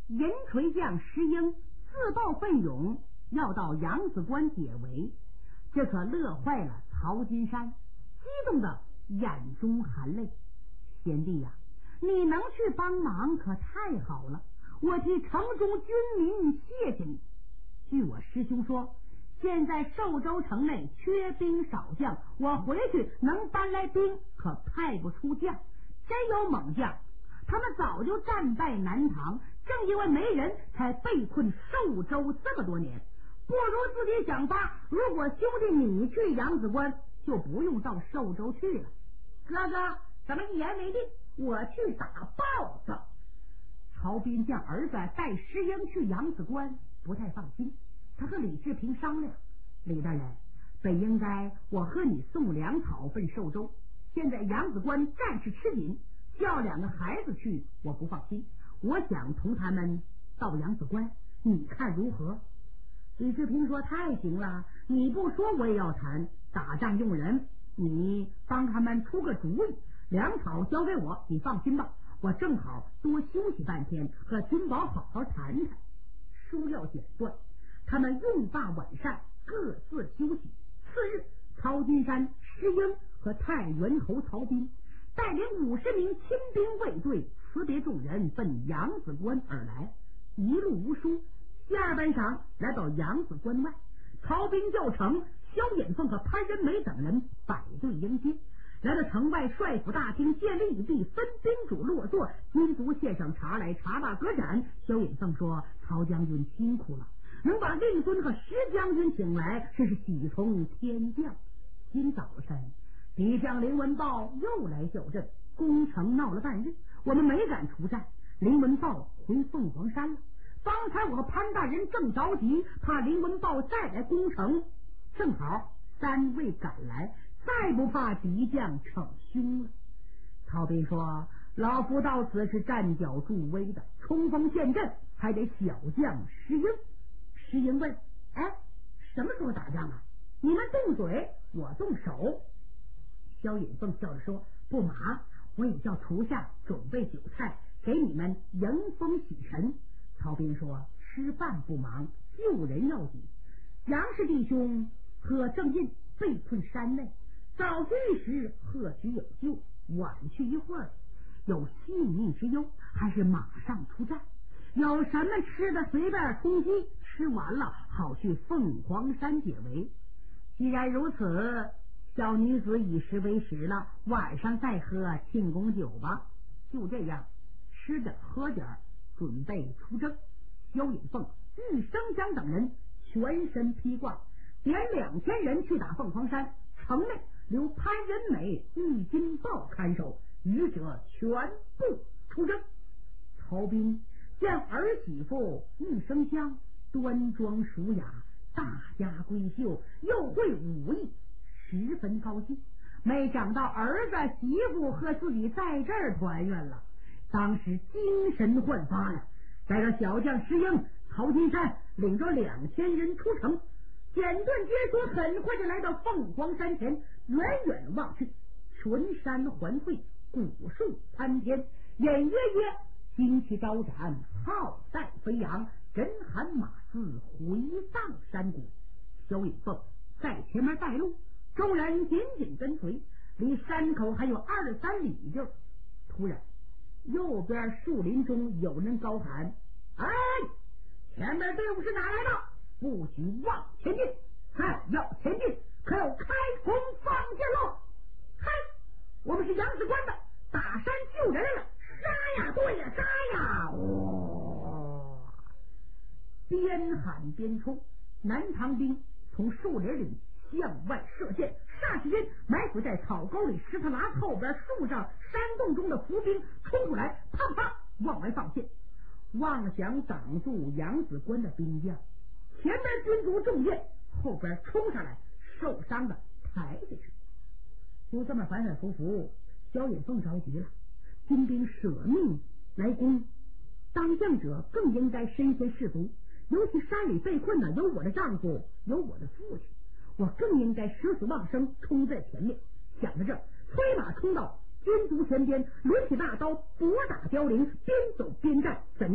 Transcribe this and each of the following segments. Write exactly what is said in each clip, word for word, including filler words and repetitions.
银锤将石英自报奋勇，要到扬子关解围，这可乐坏了曹金山，激动的眼中含泪。贤弟呀、啊，你能去帮忙可太好了，我替城中军民谢谢你。据我师兄说，现在寿州城内缺兵少将，我回去能搬来兵，可派不出将。真有猛将，他们早就战败南唐，正因为没人才被困寿州这么多年。不如自己想法，如果兄弟你去扬子关，就不用到寿州去了。哥哥，咱们一言为定，我去打豹子。曹彬见儿子带石英去扬子关，不太放心。他和李志平商量，李大人，本应该我和你送粮草奔寿州，现在扬子关战事吃紧，叫两个孩子去我不放心，我想同他们到扬子关，你看如何？李志平说，太行了，你不说我也要谈，打仗用人，你帮他们出个主意，粮草交给我，你放心吧，我正好多休息半天，和金宝好好谈谈。书料简断，他们用罢晚膳，各自休息。次日，曹金山、石英和太原侯曹彬带领五十名亲兵卫队，辞别众人，奔扬子关而来。一路无疏，下半晌来到扬子关外，曹彬叫成萧衍凤和潘仁美等人摆队迎接。来到城外帅府大厅，见立一地，分宾主落座，军卒献上茶来，茶罢歌盏。萧衍凤说，曹将军辛苦了，能把令尊和石将军请来，这是喜从天降。今早晨敌将林文豹又来叫阵，攻城闹了半日，我们没敢出战，林文豹回凤凰山了。方才我和潘大人正着急，怕林文豹再来攻城，正好三位赶来，再不怕敌将逞凶了。曹彬说，老夫到此是站脚助威的，冲锋陷阵还得小将石英。石英问，哎，什么时候打仗啊？你们动嘴，我动手。萧衍凤笑着说，不忙，我已叫厨下准备酒菜，给你们迎风洗尘。曹彬说，吃饭不忙，救人要紧。杨氏弟兄和郑印被困山内，早去时或许有救，晚去一会儿有性命之忧，还是马上出战。有什么吃的随便充饥，吃完了好去凤凰山解围。既然如此，小女子以食为食了，晚上再喝庆功酒吧。就这样，吃点喝点，准备出征。萧衍凤、玉生香等人全身披挂，点两千人去打凤凰山，城内留潘仁美、玉金豹看守，余者全部出征。曹彬见儿媳妇玉生香端庄淑雅，大家闺秀，又会武艺，十分高兴。没想到儿子媳妇和自己在这儿团圆了，当时精神焕发呀。带着小将石英、曹金山领着两千人出城，简短接说，很快就来到凤凰山前。远远望去，群山环汇，古树参天，隐约约旌旗招展，浩带飞扬，人喊马嘶，回荡山谷。萧衍凤在前面带路，众人紧紧跟随，离山口还有二三里地。突然右边树林中有人高喊，哎，前面队伍是哪来的？不许往前进，还要前进可要开弓放箭喽！嗨，我们是扬子关的，打山救人来了，杀呀，对呀，杀呀！哇！边喊边冲，南唐兵从树林里向外射箭，霎时间埋伏在草沟里、石头栏后边、树上、山洞中的伏兵冲出来，啪啪往外放箭，妄想挡住扬子关的兵将。前边军卒中箭，后边冲上来，受伤的抬下去。就这么反反复复，萧衍凤着急了，军兵舍命来攻，当将者更应该身先士卒，尤其山里被困的有我的丈夫，有我的父亲，我更应该舍死忘生，冲在前面。想到这，催马冲到军卒前边，抡起大刀，搏打凋零，边走边战，怎奈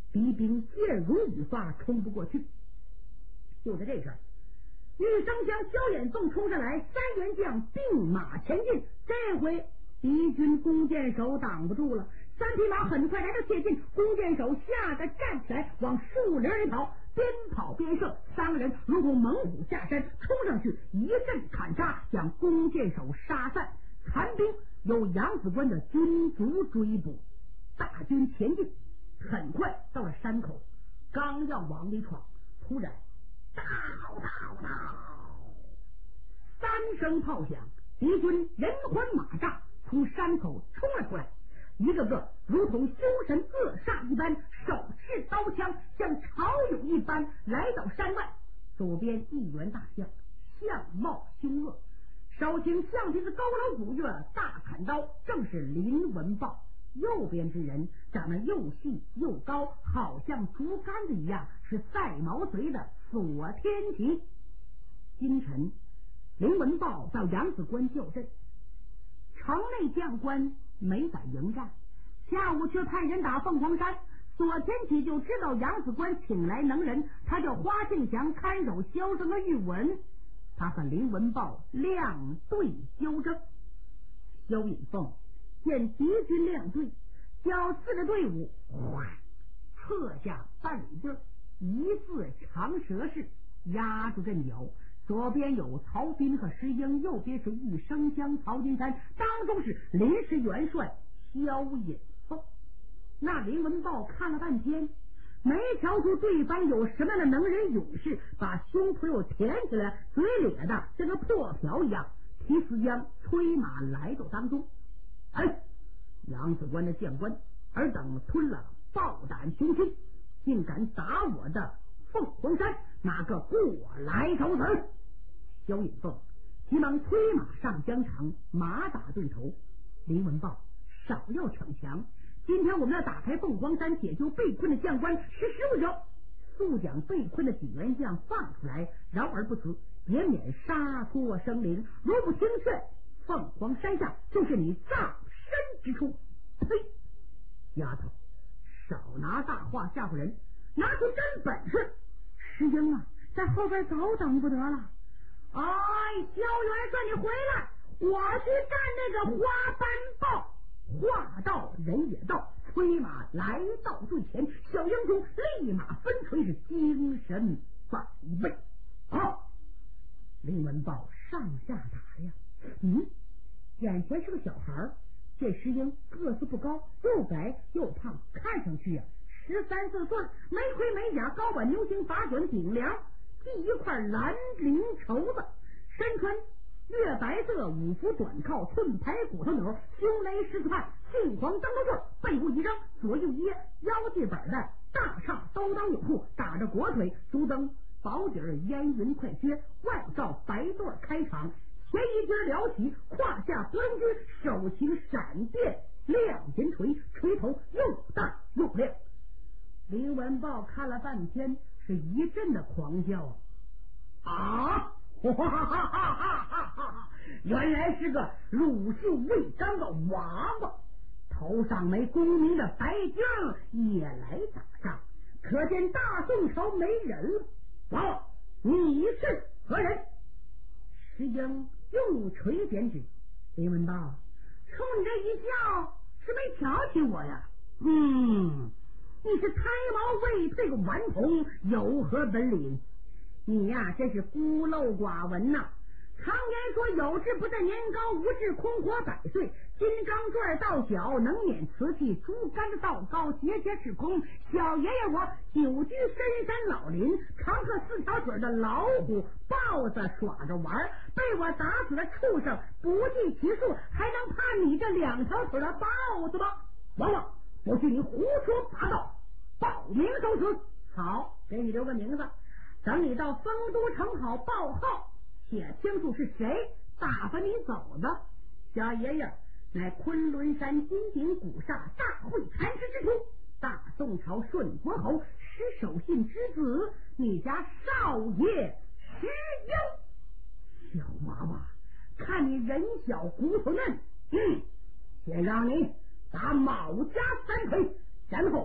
敌兵箭如雨发，冲不过去。就在这时，玉生将萧衍凤冲上来，三员将并马前进。这回敌军弓箭手挡不住了，三匹马很快来到切近，弓箭手吓得站起来，往树林里跑，边跑边射。三个人如同猛虎下山，冲上去一阵砍杀，将弓箭手杀散。残兵由杨子关的军卒追捕，大军前进，很快到了山口，刚要往里闯，突然哒哒哒三声炮响，敌军人环马扎，从山口冲了出来，一个个如同凶神恶煞一般，手持刀枪，像潮涌一般来到山外。左边一员大将，相貌凶恶，手擎橡皮子高楼古月大砍刀，正是林文豹。右边之人长得又细又高，好像竹竿子一样，是赛毛贼的左天齐。今晨林文豹到杨子关叫阵，城内将官没敢迎战，下午却派人打凤凰山。左天齐就知道杨子关请来能人，他叫花庆祥看守萧生和玉文，他和林文豹亮队交争。萧引凤见敌军亮队，叫四个队伍撤下半里地，疑似长蛇式压住阵脚。左边有曹彬和石英，右边是玉生香、曹金山，当中是临时元帅萧引凤。那林文豹看了半天，没瞧出对方有什么样的能人勇士，把胸脯又填起来，嘴咧的像个破瓢一样，提四秧催马来到当中。哎，杨子关的将官尔等吞了豹胆雄心，竟敢打我的凤凰山，哪个过来受死？萧引凤急忙催马上疆场，马打对头。林文豹少要逞强，今天我们要打开凤凰山，解救被困的将官十十五条，速将被困的几员将放出来，饶而不辞，也免杀脱生灵。如不听劝，凤凰山下就是你葬身之处。呸！丫头，少拿大话吓唬人，拿出真本事。石英啊，在后边早等不得了。哎，萧元帅，你回来，我去干那个花斑豹。话到人也到，催马来到最前，小英雄立马分锤，是精神百倍。好，林文豹上下打呀，嗯，眼前是个小孩，这石英个子不高，又白又胖，看上去呀、啊、十三四岁，没盔没甲，高挽牛形法准顶梁，系一块蓝绫绸子，身穿月白色五幅短靠，寸排骨头钮，胸勒狮子畔，杏黄灯笼坠，背部一张，左右掖，腰系板带，大叉兜裆有裤，打着裹腿，足蹬薄底烟云快靴，外罩白缎开场，前一襟撩起，胯下端军，手擎闪电亮银锤，锤头又大又亮。林文豹看了半天，是一阵的狂笑啊！哈哈哈哈哈哈！原来是个乳臭未干的娃娃，头上没功名的白缰也来打仗，可见大宋朝没人了。娃娃，你是何人？石英用锤点指林文豹，冲你这一笑，是没瞧起我呀？嗯，你是胎毛未退个顽童，有何本领？你呀，真是孤陋寡闻呐！常言说，有志不在年高，无志空活百岁。金刚坠到小，能免瓷器；竹竿子到高，节节是空。小爷爷我久居深山老林，常和四条腿的老虎、豹子耍着玩，被我打死的畜生不计其数，还能怕你这两条腿的豹子吗？王王，我许你胡说八道，报名受死！好，给你留个名字。等你到丰都城好报号，且清楚是谁打发你走的。小爷爷乃昆仑山金顶古刹大会禅师之徒，大宋朝顺国侯石守信之子，你家少爷石英。小娃娃，看你人小骨头嫩，嗯，先让你打卯家三锤，然后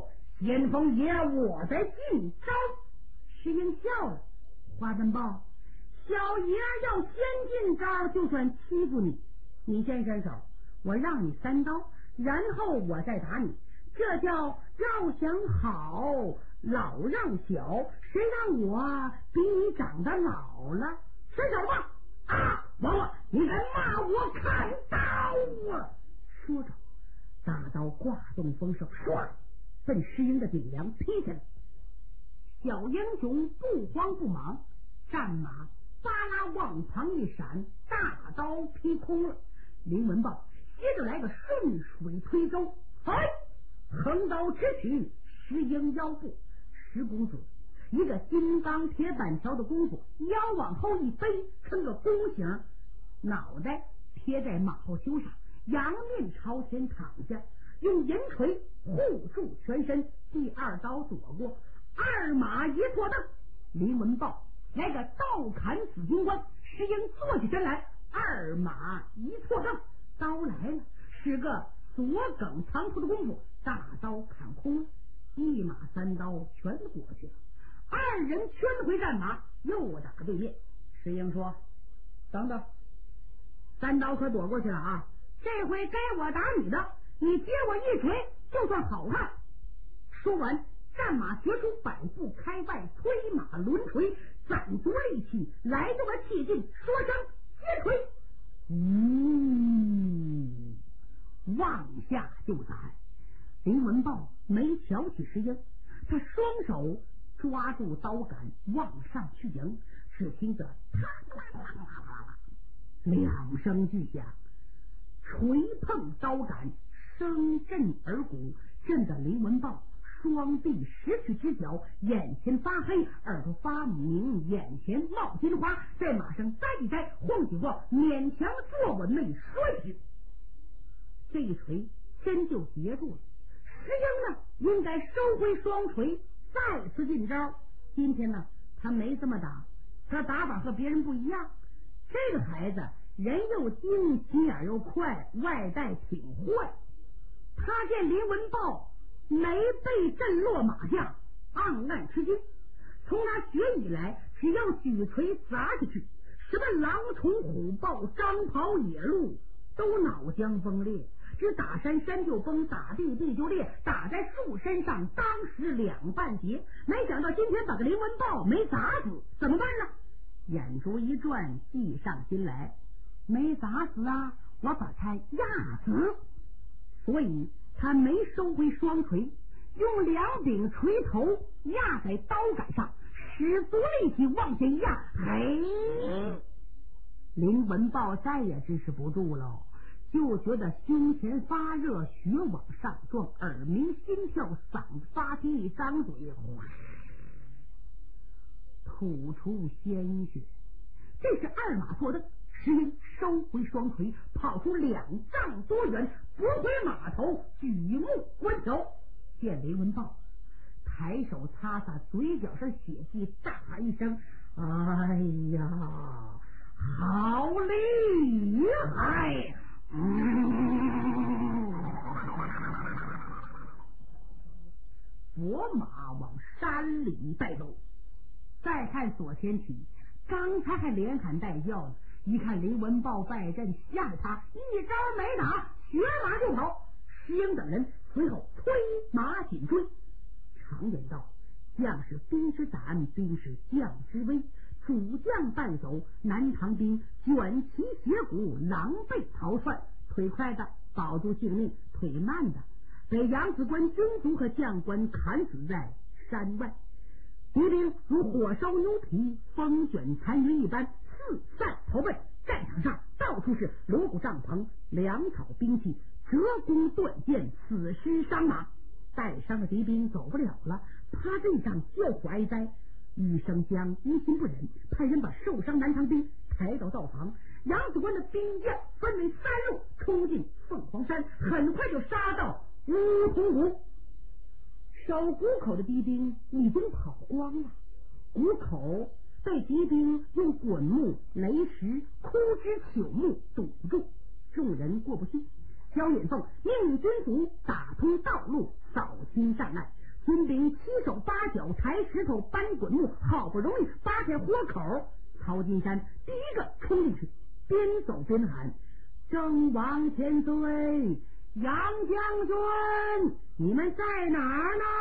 先锋爷我在今朝。石英笑了，花珍豹，小爷要先进招，就算欺负你，你先伸手，我让你三刀，然后我再打你，这叫要想好老让小，谁让我比你长得老了？伸手吧！啊，王王，你敢骂我看刀啊！说着，大刀挂动风手，唰，奔石英的顶梁劈下来。小英雄不慌不忙，战马巴拉往旁一闪，大刀劈空了。林文豹接着来个顺水推舟，哎，横刀直取石英腰部。石公子一个金刚铁板条的功夫，腰往后一背，成个弓形，脑袋贴在马后丘上，仰面朝前躺下，用银锤护住全身。第二刀躲过，二马一错蹬，林文豹来个倒砍紫金冠，石英坐起身来，二马一错蹬，刀来了，是个左梗长出的功夫，大刀砍空了，一马三刀全过去了。二人圈回战马，又打对面。石英说：“等等，三刀可躲过去了啊！这回该我打你的，你接我一锤，就算好汉。”说完，战马绝出百步开外，催马抡锤，攒足力气，来动了气劲，说声接锤，嗯，往下就斩。林文豹没瞧起石英，他双手抓住刀杆往上去迎，只听着两声巨响，锤碰刀杆，声震耳骨，震得林文豹双臂失去直角，眼前发黑，耳朵发明，眼前冒金花，在马上栽一栽，晃几晃，勉强坐稳，没摔去。这一锤真就截住了。石英呢，应该收回双锤，再次进招。今天呢，他没这么打，他打法和别人不一样。这个孩子人又精，心眼又快，外带挺坏。他见林文豹没被震落马下，暗暗吃惊。从他学以来，只要举锤砸下去，什么狼虫虎豹、张袍野鹿都脑浆崩裂。只打山山就崩，打地地就裂，打在树身上，当时两半截。没想到今天把个林文豹没砸死，怎么办呢？眼珠一转，计上心来，没砸死啊，我把他压死。所以他没收回双锤，用两柄锤头压在刀杆上，使足力气往前压。嘿，林文豹再也支持不住了，就觉得胸前发热，血往上撞，耳鸣心跳，嗓子发青，一张嘴吐出鲜血。这是二马错蹬，石英收回双锤，跑出两丈多远，拨回马头，举目观瞧，见林文豹抬手擦擦嘴角上血迹，大喊一声：“哎呀，好厉害！”嗯，佛马往山里带走。再看左前曲，刚才还连喊带叫呢，一看林文豹败阵，吓得他一招没打，学马就跑。石英等人随后催马紧追。常言道，将士兵之胆，兵士将之威。主将败走，南唐兵卷旗斜鼓，狼狈逃窜。腿快的保住性命，腿慢的被杨子关军卒和将官砍死在山外。敌兵如火烧牛皮，风卷残云一般四散逃奔。战场上到处是锣鼓帐篷、粮草兵器、折弓断剑、死尸伤马。带伤的敌兵走不了了，趴地上叫苦哀哉。余生江于心不忍，派人把受伤南唐兵抬到道旁。杨子关的兵将分为三路冲进凤凰山，很快就杀到乌桐谷。守谷口的敌兵已经跑光了，谷口被敌兵用滚木、雷石、枯枝朽木堵住，众人过不去。萧衍凤命军卒打通道路，扫清障碍， 军兵七手八脚抬石头搬滚木，好不容易扒开活口，曹金山第一个冲进去，边走边喊：正王千岁，杨将军，你们在哪儿呢？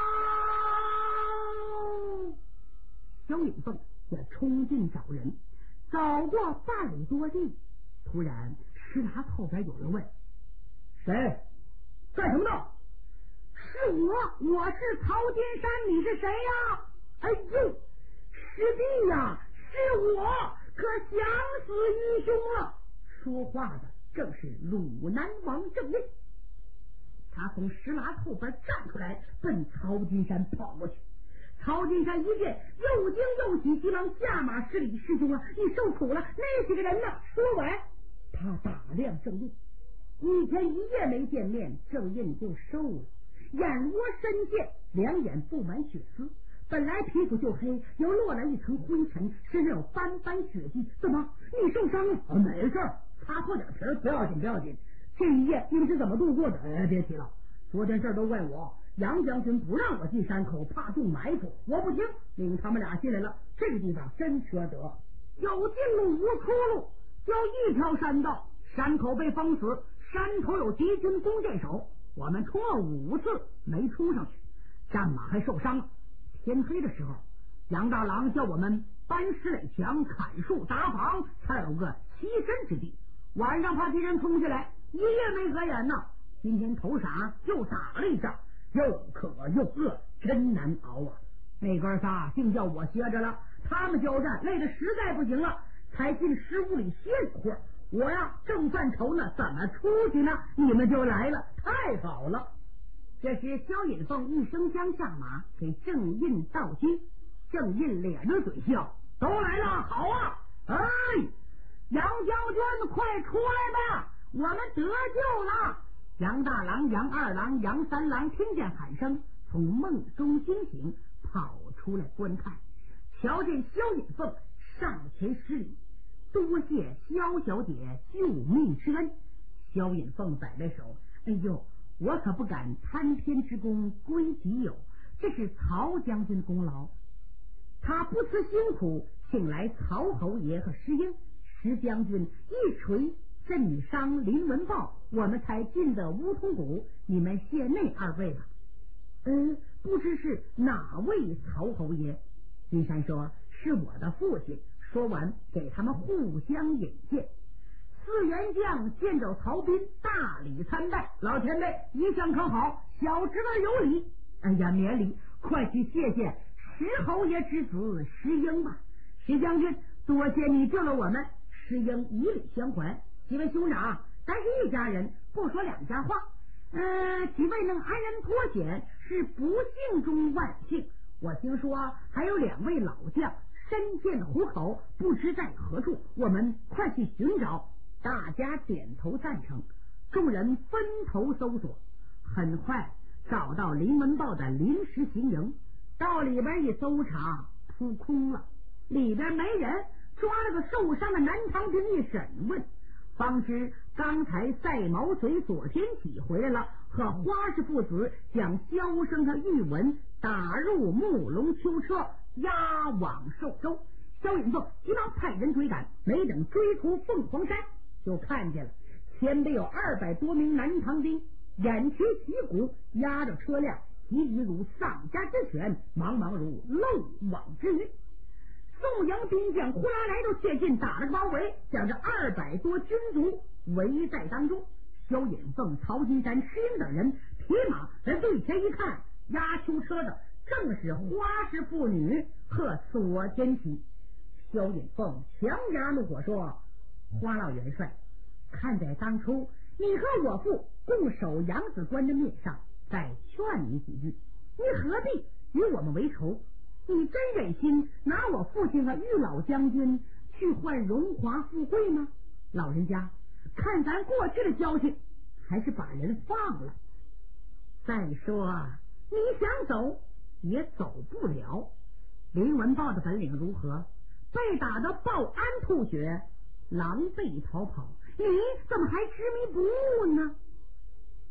萧颖凤也冲进找人，走过半里多地，突然石崖后边有人问：谁？干什么的？是我，我是曹金山，你是谁呀？哎呦，师弟呀，是我，可想死义兄了。说话的正是鲁南王郑印，他从石崖后边站出来，奔曹金山跑过去。曹金山一见，又惊又喜，急忙下马施礼：师兄啊，你受苦了，那几个人呢？说完，他打量郑印，一天一夜没见面，郑印就瘦了，眼窝深陷，两眼布满血丝，本来皮肤就黑，又落了一层灰尘，身上有斑斑血迹。怎么，你受伤了？啊，没事，擦破点皮，不要紧不要紧。这一夜你们是怎么度过的？哎，别提了，昨天事儿都怪我，杨将军不让我进山口，怕中埋伏，我不听，领他们俩进来了。这个地方真缺德，有进路无出路，就一条山道，山口被封死，山头有敌军弓箭手，我们冲了五次没冲上去，战马还受伤了。天黑的时候，杨大郎叫我们搬石垒墙、砍树打房，才有个栖身之地。晚上怕敌人冲下来，一夜没合眼呢。今天头晌又打了一仗，又渴又饿，真难熬啊！那哥仨竟叫我歇着了，他们交战累得实在不行了，才进石屋里歇一会儿。我呀正犯愁呢，怎么出去呢？你们就来了，太好了！这时萧引凤一声将下马，给郑印道亲。郑印咧着嘴笑：都来了，好啊！哎，杨将军，快出来吧，我们得救了！杨大郎、杨二郎、杨三郎听见喊声，从梦中惊醒，跑出来观看，瞧见萧引凤上前施礼：多谢萧小姐救命之恩。萧引凤摆摆手：哎呦，我可不敢贪天之功归己有，这是曹将军功劳。他不辞辛苦请来曹侯爷和石英，石将军一锤震伤林文豹，我们才进的乌通谷。你们谢那二位吧。嗯，不知是哪位曹侯爷？金山说是我的父亲。说完给他们互相引荐。四员将见着曹彬，大礼参拜：老前辈一向可好？小侄儿有礼。哎呀，免礼，快去谢谢石侯爷之子石英吧。石将军，多谢你救了我们。石英以礼相还：几位兄长，咱是一家人，不说两家话。呃，几位能安然脱险，是不幸中万幸。我听说还有两位老将身陷虎口，不知在何处，我们快去寻找。大家点头赞成，众人分头搜索，很快找到林文豹的临时行营，到里边一搜查，扑空了，里边没人，抓了个受伤的南唐兵一审问，方知刚才赛毛随左天启回来了，和花氏父子将萧生和玉文打入木龙囚车，押往寿州。萧引凤急忙派人追赶，没等追出凤凰山，就看见了前边有二百多名南唐兵，偃旗旗鼓，压着车辆，急急如丧家之犬，茫茫如漏网之鱼。宋营兵将呼啦来到切近，打了个包围，将这二百多军卒围在当中。萧引凤、曹金山、石英等人骑马在对前一看，押囚车的正是花氏妇女和左天启。萧引凤强牙怒火说：花老元帅，看在当初你和我父共守扬子关的面上，再劝你几句，你何必与我们为仇？你真忍心拿我父亲和玉老将军去换荣华富贵吗？老人家，看咱过去的交情，还是把人放了。再说你想走也走不了。林文豹的本领如何？被打得抱鞍吐血，狼狈逃跑，你怎么还执迷不悟呢？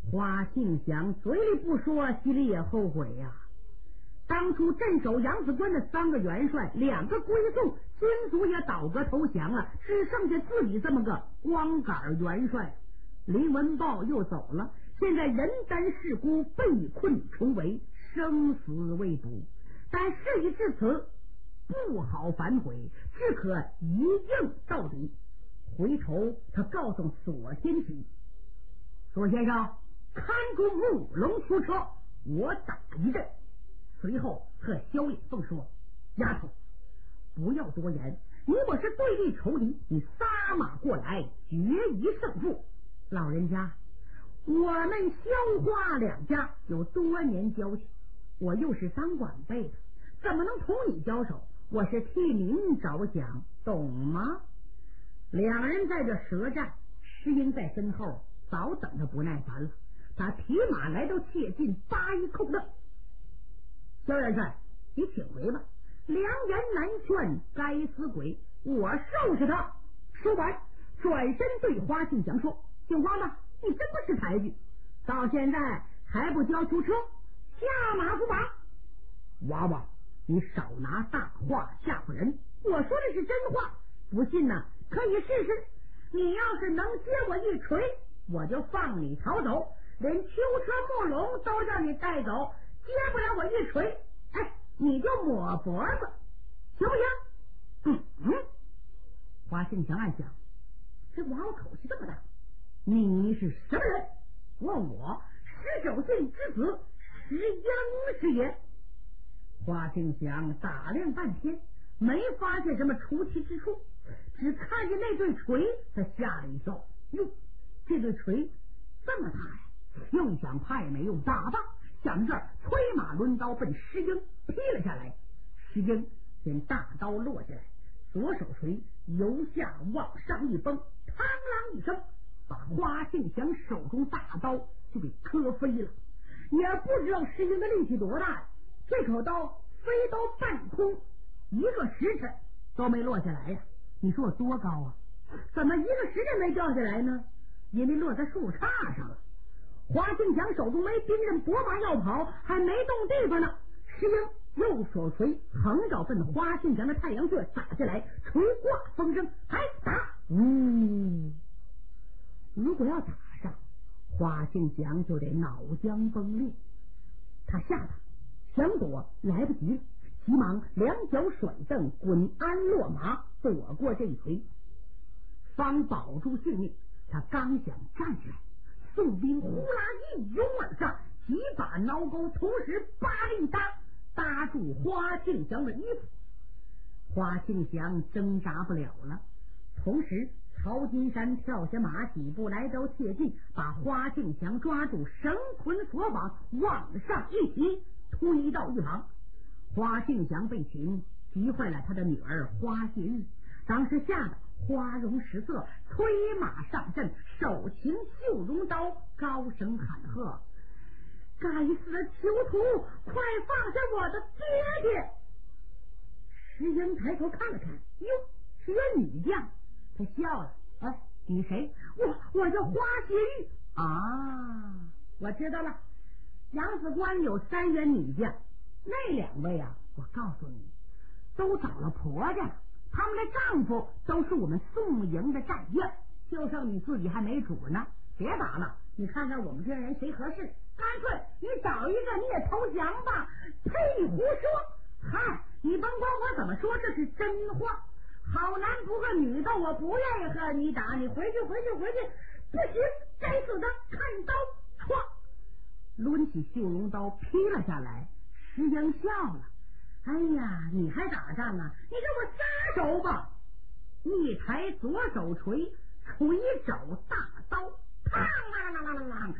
花庆祥嘴里不说，心里也后悔呀、啊。当初镇守扬子关的三个元帅，两个归宋，军卒也倒戈投降了，只剩下自己这么个光杆元帅。林文豹又走了，现在人单势孤，被困重围，生死未卜。但事已至此，不好反悔，只可一硬到底。回头他告诉索天启：索先生，看住木龙出车，我打一阵。随后和萧衍凤说：丫头，不要多言，你我是对立仇敌，你撒马过来，决一胜负。老人家，我们萧花两家有多年交情，我又是当晚辈的，怎么能同你交手？我是替您着想，懂吗？两人在这舌战，石英在身后早等着不耐烦了，他提马来到切近，八一扣愣。萧元帅，你请回吧，良言难劝该死鬼，我收拾他。说完转身对花庆祥说：姓花吗？你真不识抬举，到现在还不交出车，下马不马。娃娃，你少拿大话吓唬人，我说的是真话，不信呢可以试试。你要是能接我一锤，我就放你逃走，连囚车木龙都让你带走。接不了我一锤，哎，你就抹脖子，行不行？嗯嗯。花庆祥暗想，这娃娃口气这么大，你是什么人？问我石守信之子石英是也。花庆祥打量半天，没发现什么出奇之处，只看见那对锤，他吓了一跳。哟，这对锤这么大呀！又一想，怕也没用，打吧。想着这儿，催马抡刀奔石英劈了下来。石英见大刀落下来，左手锤由下往上一崩，嘡啷一声，把花庆祥手中大刀就给磕飞了。也不知道石英的力气多大呀，这口刀飞到半空，一个时辰都没落下来呀。你说有多高啊？怎么一个时辰没掉下来呢？因为落在树杈上了。花庆祥手中没兵刃，拨马要跑，还没动地方呢。石英右手锤横着奔花庆祥的太阳穴打下来，锤挂风声，还打。嗯，如果要打上，花庆祥就得脑浆崩裂。他吓得想躲来不及了，急忙两脚甩蹬，滚鞍落马，躲过这一锤，方保住性命。他刚想站起来，宋兵呼啦一拥而上，几把挠钩同时八力搭搭住花庆祥的衣服。花庆祥挣扎不了了，同时曹金山跳下马，几步来到切近，把花庆祥抓住，绳捆索绑，往上一提，推到一旁。花庆祥被擒，急坏了他的女儿花谢玉，当时吓得花容失色，催马上阵，手擎绣绒刀，高声喊喝：该死的囚徒，快放下我的爹爹！石英抬头看了看，哟，是个女将。他笑了：哎，你谁？我我叫花谢玉啊，我知道了。扬子关有三员女将，那两位啊，我告诉你，都找了婆家了，他们的丈夫都是我们宋营的战将，就剩你自己还没主呢。别打了，你看看我们这人谁合适，干脆你找一个你也投降吧。呸，你胡说！嗨，你甭管我怎么说，这是真话。好男不和女的，我不愿意和你打，你回去回去回去！不行，该死的，看刀！唰，抡起绣绒刀劈了下来。石英笑了：哎呀，你还打仗啊？你给我撒手吧！一抬左手锤，锤肘大刀，嘡啦啦啦啦啦！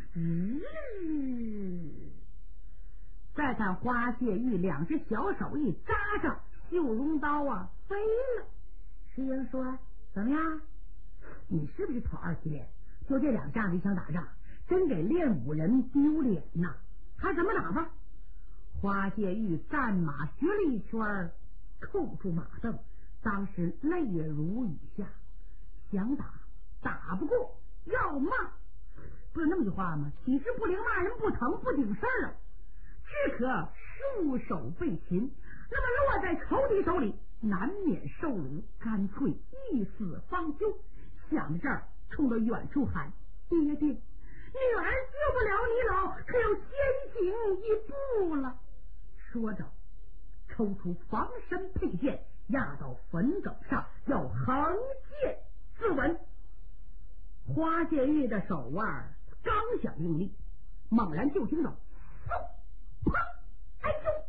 嗯，再看花谢玉两只小手一扎上，绣绒刀啊飞了。石英说：怎么样？你是不是讨二喜脸？就这两下子想打仗，真给练武人丢脸呐！他怎么打吧？花谢玉战马学了一圈，扣住马镫，当时泪如雨下，想打打不过，要骂不是那么句话吗？体质不灵，骂人不疼，不顶事儿啊，只可束手被擒。那么落在仇敌手里，难免受辱，干脆一死方休。想到这儿，冲着远处喊：“爹爹，女儿救不了你老，可要先行一步了。”说着，抽出防身佩剑，压到坟埂上，要横剑自刎。花谢玉的手腕刚想用力，猛然就听到嗖砰哎呦，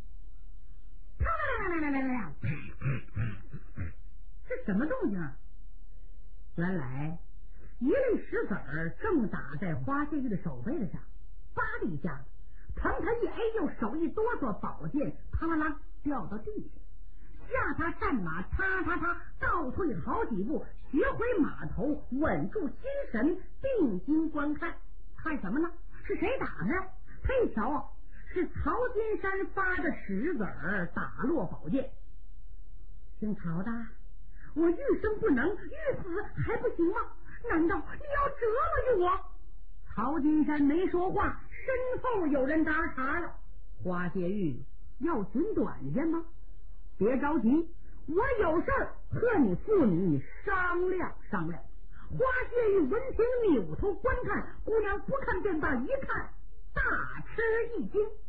来来来来来来，这什么动静啊？原来一粒石子儿正打在花谢玉的手背子上，叭的一下，疼他一哎呦，手一哆嗦，宝剑啪啦啦掉到地下。下他战马，嚓嚓嚓倒退好几步，学回马头，稳住心神，定睛观看。看什么呢？是谁打的？他一瞧，是曹金山发的石子儿打落宝剑。姓曹的，我欲生不能，欲死还不行吗？难道你要折磨于我？曹金山没说话，身后有人搭茬了：“花谢玉要寻短见吗？别着急，我有事儿和你父女商量商量。”花谢玉闻听，扭头观看，姑娘不看便罢，一看大吃一惊。